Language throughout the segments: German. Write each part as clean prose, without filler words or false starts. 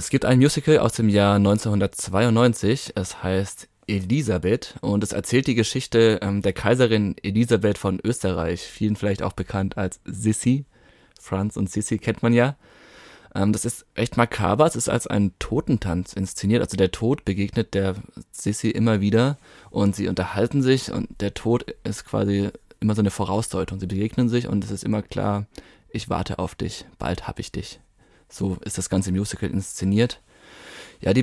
Es gibt ein Musical aus dem Jahr 1992, es heißt Elisabeth und es erzählt die Geschichte der Kaiserin Elisabeth von Österreich, vielen vielleicht auch bekannt als Sissi. Franz und Sissi kennt man ja. Das ist echt makaber, es ist als ein Totentanz inszeniert, also der Tod begegnet der Sissi immer wieder und sie unterhalten sich und der Tod ist quasi immer so eine Vorausdeutung. Sie begegnen sich und es ist immer klar, ich warte auf dich, bald hab ich dich. So ist das ganze Musical inszeniert. Ja,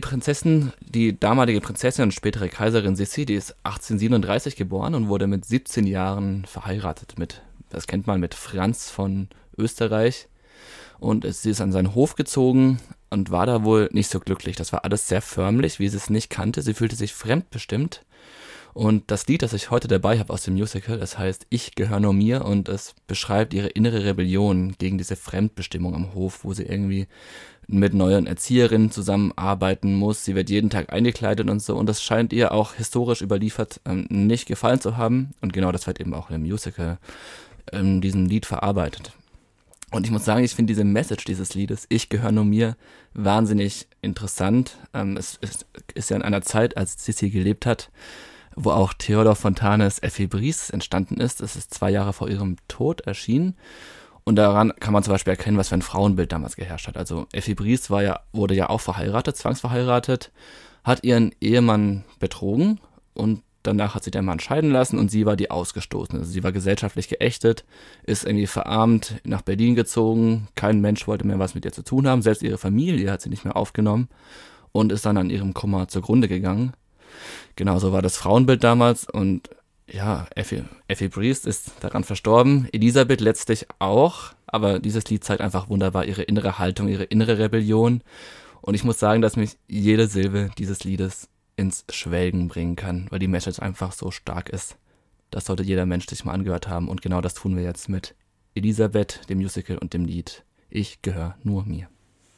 die damalige Prinzessin und spätere Kaiserin Sissi, die ist 1837 geboren und wurde mit 17 Jahren verheiratet das kennt man, mit Franz von Österreich. Und sie ist an seinen Hof gezogen und war da wohl nicht so glücklich. Das war alles sehr förmlich, wie sie es nicht kannte. Sie fühlte sich fremdbestimmt. Und das Lied, das ich heute dabei habe aus dem Musical, das heißt Ich gehöre nur mir und es beschreibt ihre innere Rebellion gegen diese Fremdbestimmung am Hof, wo sie irgendwie mit neuen Erzieherinnen zusammenarbeiten muss. Sie wird jeden Tag eingekleidet und so und das scheint ihr auch historisch überliefert nicht gefallen zu haben und genau das wird eben auch im Musical in diesem Lied verarbeitet. Und ich muss sagen, ich finde diese Message dieses Liedes, Ich gehöre nur mir, wahnsinnig interessant. Es ist ja in einer Zeit, als Sissi gelebt hat, wo auch Theodor Fontanes Effi Briest entstanden ist. Es ist 2 Jahre vor ihrem Tod erschienen. Und daran kann man zum Beispiel erkennen, was für ein Frauenbild damals geherrscht hat. Also Effi Briest wurde ja auch verheiratet, zwangsverheiratet, hat ihren Ehemann betrogen und danach hat sie den Mann scheiden lassen und sie war die Ausgestoßene. Also sie war gesellschaftlich geächtet, ist irgendwie verarmt, nach Berlin gezogen. Kein Mensch wollte mehr was mit ihr zu tun haben. Selbst ihre Familie hat sie nicht mehr aufgenommen und ist dann an ihrem Kummer zugrunde gegangen. Genau, so war das Frauenbild damals und ja, Effi Briest ist daran verstorben, Elisabeth letztlich auch, aber dieses Lied zeigt einfach wunderbar ihre innere Haltung, ihre innere Rebellion und ich muss sagen, dass mich jede Silbe dieses Liedes ins Schwelgen bringen kann, weil die Message einfach so stark ist. Das sollte jeder Mensch sich mal angehört haben und genau das tun wir jetzt mit Elisabeth, dem Musical und dem Lied Ich gehöre nur mir.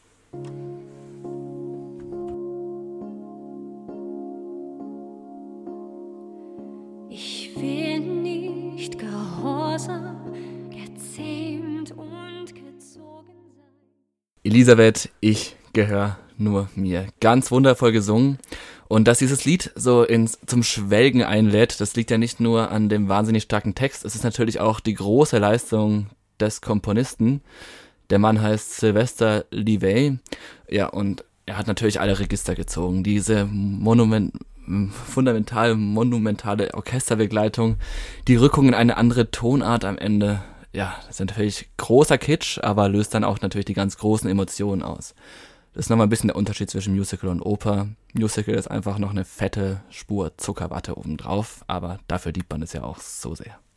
Ich will nicht gehorsam, gezähmt und gezogen sein. Elisabeth, ich gehöre nur mir. Ganz wundervoll gesungen. Und dass dieses Lied so zum Schwelgen einlädt, das liegt ja nicht nur an dem wahnsinnig starken Text, es ist natürlich auch die große Leistung des Komponisten. Der Mann heißt Sylvester Levay. Ja, und er hat natürlich alle Register gezogen. Diese monumentale Orchesterbegleitung, die Rückung in eine andere Tonart am Ende, ja, das ist natürlich großer Kitsch, aber löst dann auch natürlich die ganz großen Emotionen aus. Das ist nochmal ein bisschen der Unterschied zwischen Musical und Oper. Musical ist einfach noch eine fette Spur Zuckerwatte obendrauf, aber dafür liebt man es ja auch so sehr.